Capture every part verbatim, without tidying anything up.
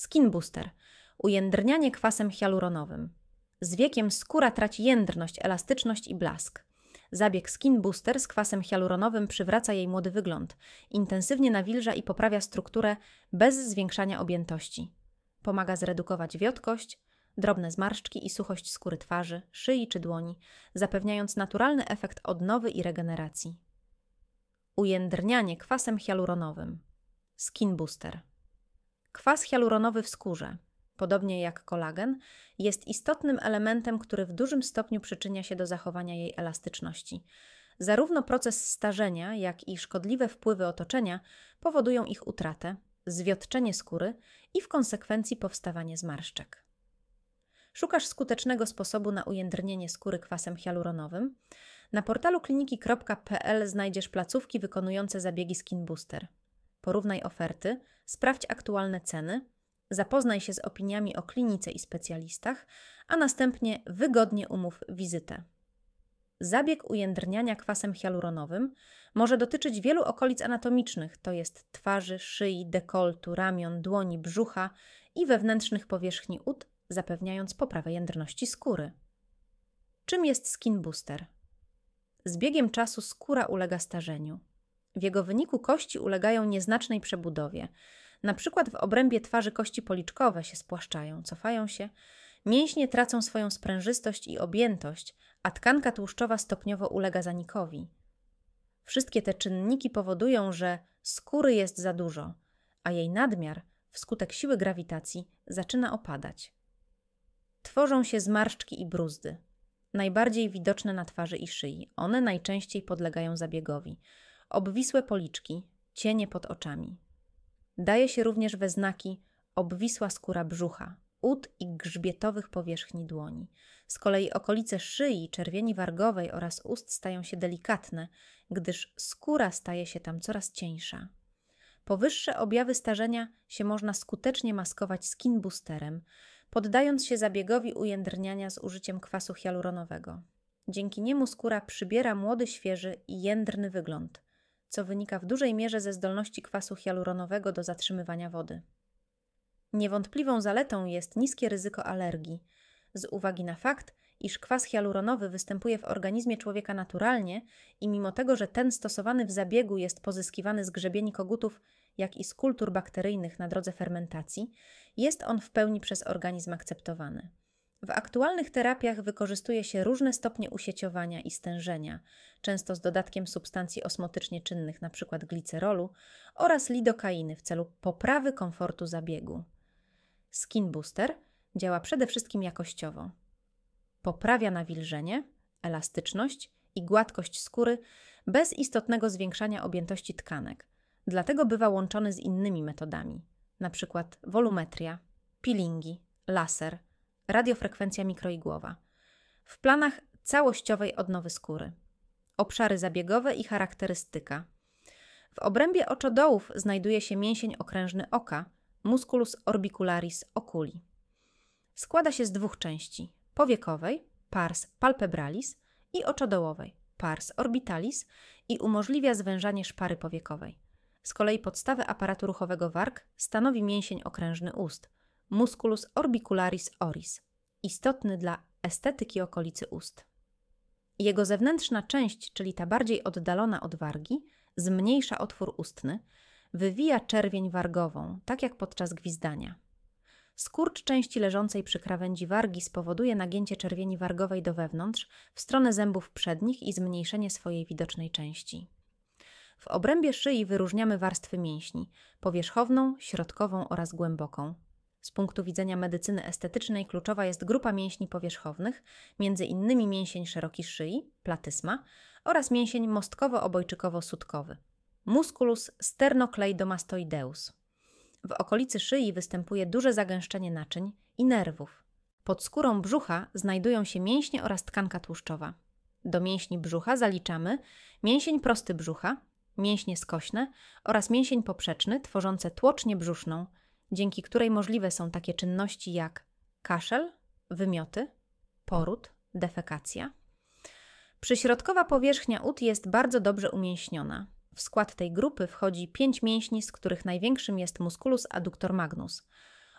Skin booster. Ujędrnianie kwasem hialuronowym. Z wiekiem skóra traci jędrność, elastyczność i blask. Zabieg Skin Booster z kwasem hialuronowym przywraca jej młody wygląd, intensywnie nawilża i poprawia strukturę bez zwiększania objętości. Pomaga zredukować wiotkość, drobne zmarszczki i suchość skóry twarzy, szyi czy dłoni, zapewniając naturalny efekt odnowy i regeneracji. Ujędrnianie kwasem hialuronowym. Skin Booster. Kwas hialuronowy w skórze, podobnie jak kolagen, jest istotnym elementem, który w dużym stopniu przyczynia się do zachowania jej elastyczności. Zarówno proces starzenia, jak i szkodliwe wpływy otoczenia powodują ich utratę, zwiotczenie skóry i w konsekwencji powstawanie zmarszczek. Szukasz skutecznego sposobu na ujędrnienie skóry kwasem hialuronowym? Na portalu kliniki kropka p l znajdziesz placówki wykonujące zabiegi Skin Booster. Porównaj oferty, sprawdź aktualne ceny, zapoznaj się z opiniami o klinice i specjalistach, a następnie wygodnie umów wizytę. Zabieg ujędrniania kwasem hialuronowym może dotyczyć wielu okolic anatomicznych, to jest twarzy, szyi, dekoltu, ramion, dłoni, brzucha i wewnętrznych powierzchni ud, zapewniając poprawę jędrności skóry. Czym jest Skin Booster? Z biegiem czasu skóra ulega starzeniu. W jego wyniku kości ulegają nieznacznej przebudowie. Na przykład w obrębie twarzy kości policzkowe się spłaszczają, cofają się, mięśnie tracą swoją sprężystość i objętość, a tkanka tłuszczowa stopniowo ulega zanikowi. Wszystkie te czynniki powodują, że skóry jest za dużo, a jej nadmiar wskutek siły grawitacji zaczyna opadać. Tworzą się zmarszczki i bruzdy, najbardziej widoczne na twarzy i szyi. One najczęściej podlegają zabiegowi. Obwisłe policzki, cienie pod oczami. Daje się również we znaki obwisła skóra brzucha, ud i grzbietowych powierzchni dłoni. Z kolei okolice szyi, czerwieni wargowej oraz ust stają się delikatne, gdyż skóra staje się tam coraz cieńsza. Powyższe objawy starzenia się można skutecznie maskować Skin Boosterem, poddając się zabiegowi ujędrniania z użyciem kwasu hialuronowego. Dzięki niemu skóra przybiera młody, świeży i jędrny wygląd, co wynika w dużej mierze ze zdolności kwasu hialuronowego do zatrzymywania wody. Niewątpliwą zaletą jest niskie ryzyko alergii, z uwagi na fakt, iż kwas hialuronowy występuje w organizmie człowieka naturalnie i mimo tego, że ten stosowany w zabiegu jest pozyskiwany z grzebieni kogutów, jak i z kultur bakteryjnych na drodze fermentacji, jest on w pełni przez organizm akceptowany. W aktualnych terapiach wykorzystuje się różne stopnie usieciowania i stężenia, często z dodatkiem substancji osmotycznie czynnych, np. glicerolu, oraz lidokainy w celu poprawy komfortu zabiegu. Skin Booster działa przede wszystkim jakościowo. Poprawia nawilżenie, elastyczność i gładkość skóry bez istotnego zwiększania objętości tkanek. Dlatego bywa łączony z innymi metodami, np. wolumetria, peelingi, laser, radiofrekwencja mikroigłowa. W planach całościowej odnowy skóry. Obszary zabiegowe i charakterystyka. W obrębie oczodołów znajduje się mięsień okrężny oka, musculus orbicularis oculi. Składa się z dwóch części: powiekowej, pars palpebralis, i oczodołowej, pars orbitalis, i umożliwia zwężanie szpary powiekowej. Z kolei podstawę aparatu ruchowego warg stanowi mięsień okrężny ust, musculus orbicularis oris, istotny dla estetyki okolicy ust. Jego zewnętrzna część, czyli ta bardziej oddalona od wargi, zmniejsza otwór ustny, wywija czerwień wargową, tak jak podczas gwizdania. Skurcz części leżącej przy krawędzi wargi spowoduje nagięcie czerwieni wargowej do wewnątrz, w stronę zębów przednich i zmniejszenie swojej widocznej części. W obrębie szyi wyróżniamy warstwy mięśni: powierzchowną, środkową oraz głęboką. Z punktu widzenia medycyny estetycznej kluczowa jest grupa mięśni powierzchownych, między innymi mięsień szeroki szyi, platysma, oraz mięsień mostkowo-obojczykowo-sutkowy, musculus sternocleidomastoideus. W okolicy szyi występuje duże zagęszczenie naczyń i nerwów. Pod skórą brzucha znajdują się mięśnie oraz tkanka tłuszczowa. Do mięśni brzucha zaliczamy mięsień prosty brzucha, mięśnie skośne oraz mięsień poprzeczny tworzące tłocznię brzuszną, dzięki której możliwe są takie czynności jak kaszel, wymioty, poród, defekacja. Przyśrodkowa powierzchnia ud jest bardzo dobrze umięśniona. W skład tej grupy wchodzi pięć mięśni, z których największym jest musculus adductor magnus.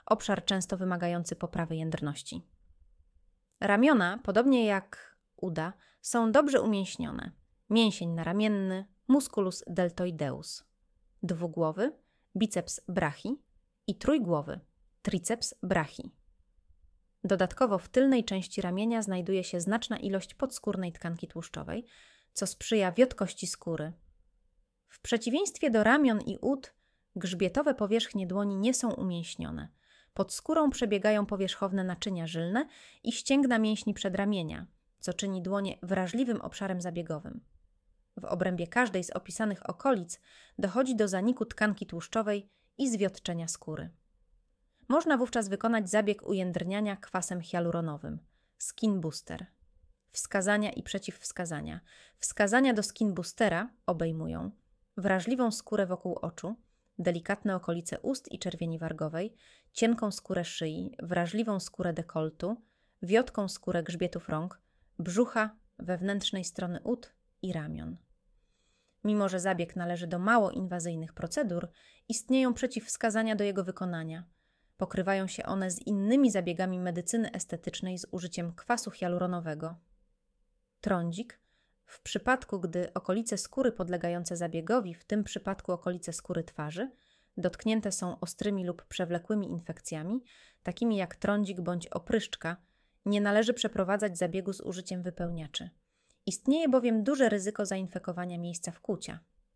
obszar często wymagający poprawy jędrności. Ramiona, podobnie jak uda, są dobrze umięśnione. Mięsień naramienny, musculus deltoideus. Dwugłowy, biceps brachii i trójgłowy, triceps brachii. Dodatkowo w tylnej części ramienia znajduje się znaczna ilość podskórnej tkanki tłuszczowej, co sprzyja wiotkości skóry. W przeciwieństwie do ramion i ud, grzbietowe powierzchnie dłoni nie są umięśnione. Pod skórą przebiegają powierzchowne naczynia żylne i ścięgna mięśni przedramienia, co czyni dłonie wrażliwym obszarem zabiegowym. W obrębie każdej z opisanych okolic dochodzi do zaniku tkanki tłuszczowej i zwiotczenia skóry. Można wówczas wykonać zabieg ujędrniania kwasem hialuronowym – skin booster. Wskazania i przeciwwskazania. Wskazania do skin boostera obejmują wrażliwą skórę wokół oczu, delikatne okolice ust i czerwieni wargowej, cienką skórę szyi, wrażliwą skórę dekoltu, wiotką skórę grzbietów rąk, brzucha, wewnętrznej strony ud i ramion. Mimo że zabieg należy do mało inwazyjnych procedur, istnieją przeciwwskazania do jego wykonania. Pokrywają się one z innymi zabiegami medycyny estetycznej z użyciem kwasu hialuronowego. Trądzik. W przypadku, gdy okolice skóry podlegające zabiegowi, w tym przypadku okolice skóry twarzy, dotknięte są ostrymi lub przewlekłymi infekcjami, takimi jak trądzik bądź opryszczka, nie należy przeprowadzać zabiegu z użyciem wypełniaczy. Istnieje bowiem duże ryzyko zainfekowania miejsca wkłucia.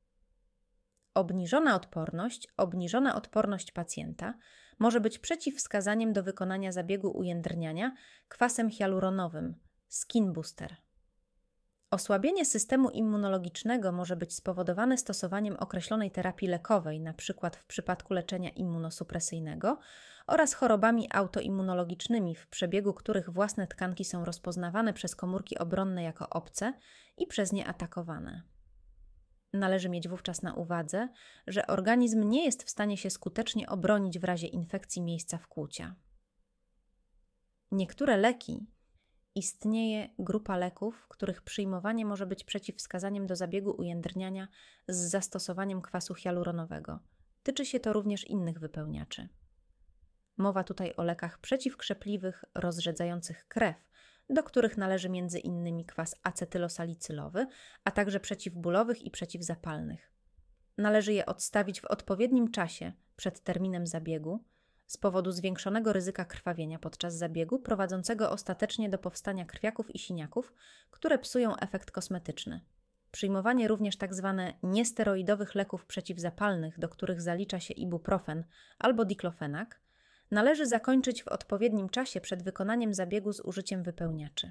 Obniżona odporność, obniżona odporność pacjenta może być przeciwwskazaniem do wykonania zabiegu ujędrniania kwasem hialuronowym, skin booster. Osłabienie systemu immunologicznego może być spowodowane stosowaniem określonej terapii lekowej, np. w przypadku leczenia immunosupresyjnego, oraz chorobami autoimmunologicznymi, w przebiegu których własne tkanki są rozpoznawane przez komórki obronne jako obce i przez nie atakowane. Należy mieć wówczas na uwadze, że organizm nie jest w stanie się skutecznie obronić w razie infekcji miejsca wkłucia. Niektóre leki Istnieje grupa leków, których przyjmowanie może być przeciwwskazaniem do zabiegu ujędrniania z zastosowaniem kwasu hialuronowego. Tyczy się to również innych wypełniaczy. Mowa tutaj o lekach przeciwkrzepliwych, rozrzedzających krew, do których należy między innymi kwas acetylosalicylowy, a także przeciwbólowych i przeciwzapalnych. Należy je odstawić w odpowiednim czasie przed terminem zabiegu, z powodu zwiększonego ryzyka krwawienia podczas zabiegu, prowadzącego ostatecznie do powstania krwiaków i siniaków, które psują efekt kosmetyczny. Przyjmowanie również tzw. niesteroidowych leków przeciwzapalnych, do których zalicza się ibuprofen albo diklofenak, należy zakończyć w odpowiednim czasie przed wykonaniem zabiegu z użyciem wypełniaczy.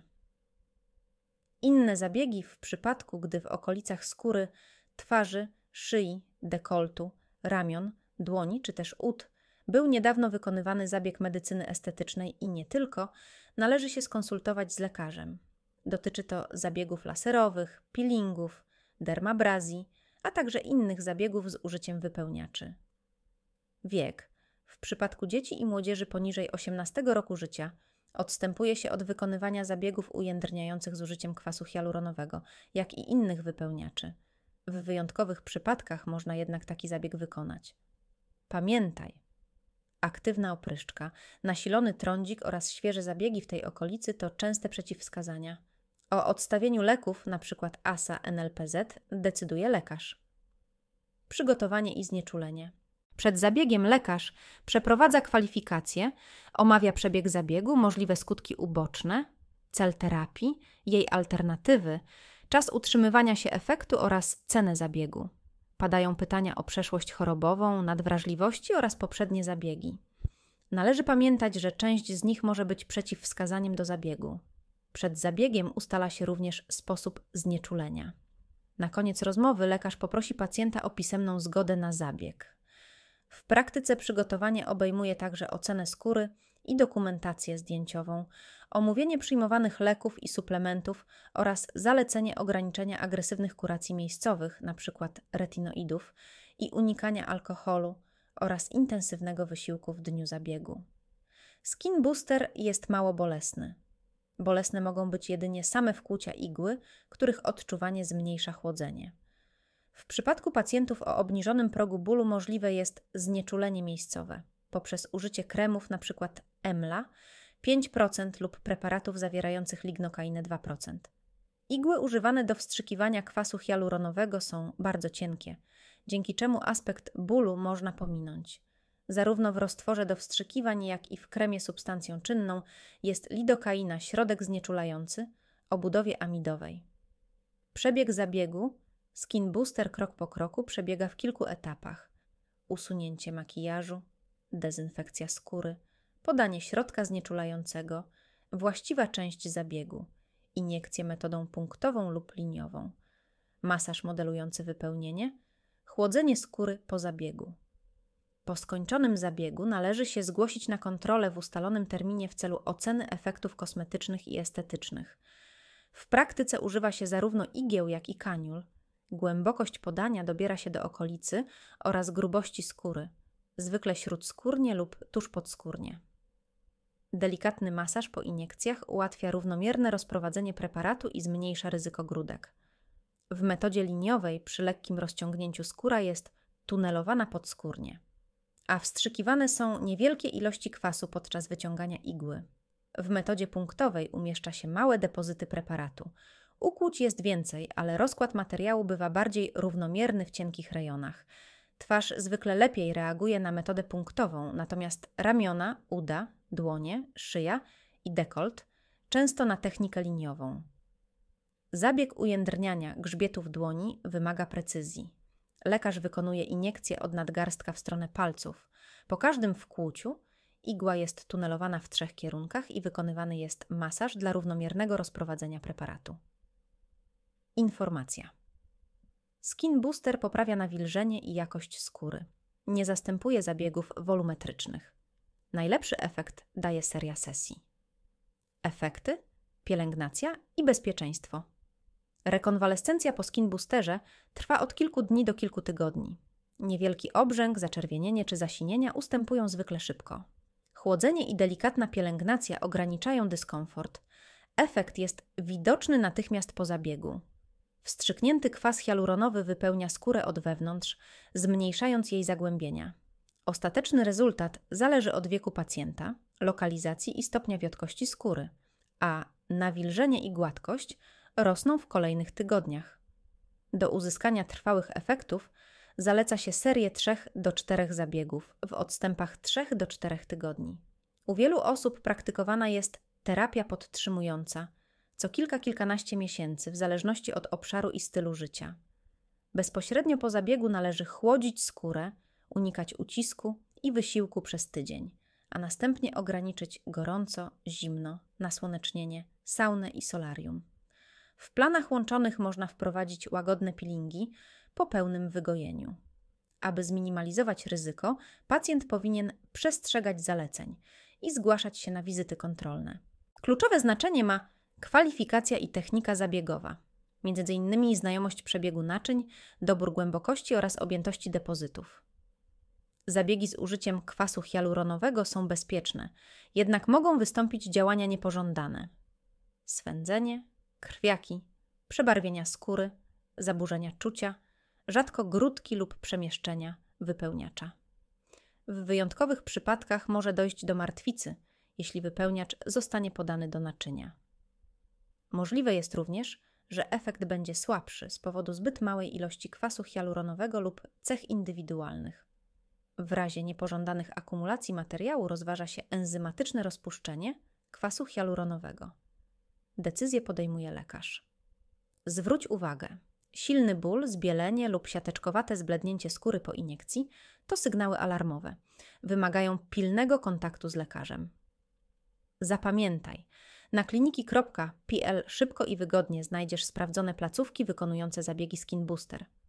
Inne zabiegi w przypadku, gdy w okolicach skóry, twarzy, szyi, dekoltu, ramion, dłoni czy też ud był niedawno wykonywany zabieg medycyny estetycznej i nie tylko, należy się skonsultować z lekarzem. Dotyczy to zabiegów laserowych, peelingów, dermabrazji, a także innych zabiegów z użyciem wypełniaczy. Wiek. W przypadku dzieci i młodzieży poniżej osiemnastego roku życia odstępuje się od wykonywania zabiegów ujędrniających z użyciem kwasu hialuronowego, jak i innych wypełniaczy. W wyjątkowych przypadkach można jednak taki zabieg wykonać. Pamiętaj! Aktywna opryszczka, nasilony trądzik oraz świeże zabiegi w tej okolicy to częste przeciwwskazania. O odstawieniu leków, np. A S A N L P Z, decyduje lekarz. Przygotowanie i znieczulenie. Przed zabiegiem lekarz przeprowadza kwalifikacje, omawia przebieg zabiegu, możliwe skutki uboczne, cel terapii, jej alternatywy, czas utrzymywania się efektu oraz cenę zabiegu. Padają pytania o przeszłość chorobową, nadwrażliwości oraz poprzednie zabiegi. Należy pamiętać, że część z nich może być przeciwwskazaniem do zabiegu. Przed zabiegiem ustala się również sposób znieczulenia. Na koniec rozmowy lekarz poprosi pacjenta o pisemną zgodę na zabieg. W praktyce przygotowanie obejmuje także ocenę skóry i dokumentację zdjęciową, omówienie przyjmowanych leków i suplementów oraz zalecenie ograniczenia agresywnych kuracji miejscowych, np. retinoidów, i unikania alkoholu oraz intensywnego wysiłku w dniu zabiegu. Skin booster jest mało bolesny. Bolesne mogą być jedynie same wkłucia igły, których odczuwanie zmniejsza chłodzenie. W przypadku pacjentów o obniżonym progu bólu możliwe jest znieczulenie miejscowe. poprzez użycie kremów np. Emla pięć procent lub preparatów zawierających lignokainę dwa procent. Igły używane do wstrzykiwania kwasu hialuronowego są bardzo cienkie, dzięki czemu aspekt bólu można pominąć. Zarówno w roztworze do wstrzykiwań, jak i w kremie substancją czynną jest lidokaina, środek znieczulający o budowie amidowej. Przebieg zabiegu Skin Booster krok po kroku przebiega w kilku etapach. Usunięcie makijażu, dezynfekcja skóry, podanie środka znieczulającego, właściwa część zabiegu, iniekcje metodą punktową lub liniową, masaż modelujący wypełnienie, chłodzenie skóry po zabiegu. Po skończonym zabiegu należy się zgłosić na kontrolę w ustalonym terminie w celu oceny efektów kosmetycznych i estetycznych. W praktyce używa się zarówno igieł, jak i kaniul. Głębokość podania dobiera się do okolicy oraz grubości skóry, zwykle śródskórnie lub tuż podskórnie. Delikatny masaż po iniekcjach ułatwia równomierne rozprowadzenie preparatu i zmniejsza ryzyko grudek. W metodzie liniowej przy lekkim rozciągnięciu skóra jest tunelowana podskórnie, a wstrzykiwane są niewielkie ilości kwasu podczas wyciągania igły. W metodzie punktowej umieszcza się małe depozyty preparatu. Ukłuć jest więcej, ale rozkład materiału bywa bardziej równomierny w cienkich rejonach. Twarz zwykle lepiej reaguje na metodę punktową, natomiast ramiona, uda, dłonie, szyja i dekolt często na technikę liniową. Zabieg ujędrniania grzbietów dłoni wymaga precyzji. Lekarz wykonuje iniekcję od nadgarstka w stronę palców. Po każdym wkłuciu igła jest tunelowana w trzech kierunkach i wykonywany jest masaż dla równomiernego rozprowadzenia preparatu. Informacja. Skin Booster poprawia nawilżenie i jakość skóry. Nie zastępuje zabiegów wolumetrycznych. Najlepszy efekt daje seria sesji. Efekty, pielęgnacja i bezpieczeństwo. Rekonwalescencja po Skin Boosterze trwa od kilku dni do kilku tygodni. Niewielki obrzęk, zaczerwienienie czy zasinienia ustępują zwykle szybko. Chłodzenie i delikatna pielęgnacja ograniczają dyskomfort. Efekt jest widoczny natychmiast po zabiegu. Wstrzyknięty kwas hialuronowy wypełnia skórę od wewnątrz, zmniejszając jej zagłębienia. Ostateczny rezultat zależy od wieku pacjenta, lokalizacji i stopnia wiotkości skóry, a nawilżenie i gładkość rosną w kolejnych tygodniach. Do uzyskania trwałych efektów zaleca się serię trzech do czterech zabiegów w odstępach trzech do czterech tygodni. U wielu osób praktykowana jest terapia podtrzymująca, co kilka, kilkanaście miesięcy w zależności od obszaru i stylu życia. Bezpośrednio po zabiegu należy chłodzić skórę, unikać ucisku i wysiłku przez tydzień, a następnie ograniczyć gorąco, zimno, nasłonecznienie, saunę i solarium. W planach łączonych można wprowadzić łagodne peelingi po pełnym wygojeniu. Aby zminimalizować ryzyko, pacjent powinien przestrzegać zaleceń i zgłaszać się na wizyty kontrolne. Kluczowe znaczenie ma kwalifikacja i technika zabiegowa, między innymi znajomość przebiegu naczyń, dobór głębokości oraz objętości depozytów. Zabiegi z użyciem kwasu hialuronowego są bezpieczne, jednak mogą wystąpić działania niepożądane. Swędzenie, krwiaki, przebarwienia skóry, zaburzenia czucia, rzadko grudki lub przemieszczenia wypełniacza. W wyjątkowych przypadkach może dojść do martwicy, jeśli wypełniacz zostanie podany do naczynia. Możliwe jest również, że efekt będzie słabszy z powodu zbyt małej ilości kwasu hialuronowego lub cech indywidualnych. W razie niepożądanych akumulacji materiału rozważa się enzymatyczne rozpuszczenie kwasu hialuronowego. Decyzję podejmuje lekarz. Zwróć uwagę, silny ból, zbielenie lub siateczkowate zblednięcie skóry po iniekcji to sygnały alarmowe. Wymagają pilnego kontaktu z lekarzem. Zapamiętaj, na kliniki kropka p l szybko i wygodnie znajdziesz sprawdzone placówki wykonujące zabiegi Skin Booster.